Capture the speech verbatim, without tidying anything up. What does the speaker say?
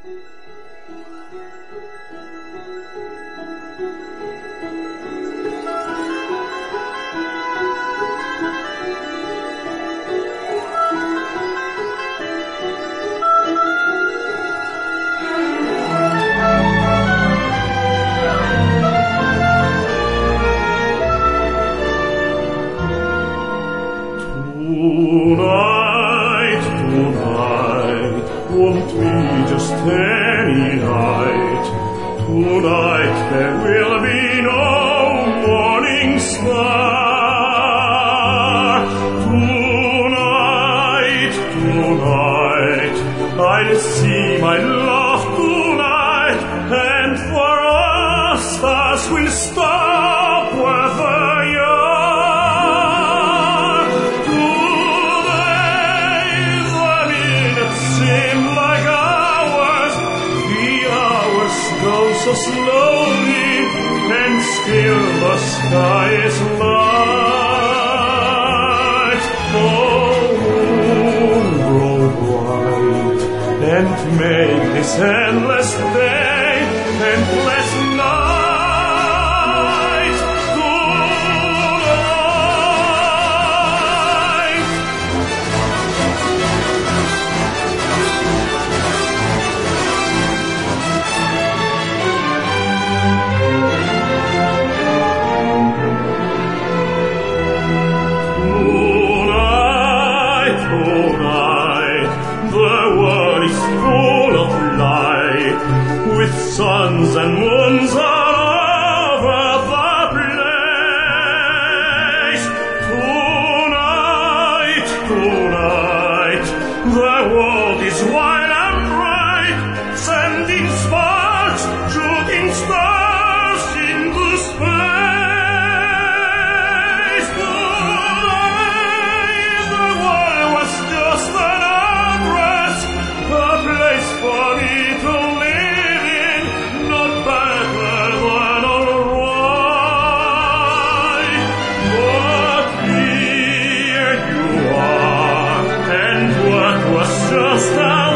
Tonight, tonight, won't be just any night. Tonight there will be no morning star. Tonight, tonight, I'll see my love tonight, and for us stars will stop wherever you are. Go so slowly, and still the sky is light. Oh, moon, grow bright, and make this endless day endless night. Tonight, the world is full of light, with suns and moons all over the place. Tonight, tonight, the world is wide and bright, sending sparks, shooting stars into space. For me to live in, not better than alright. But here you are, and what was just a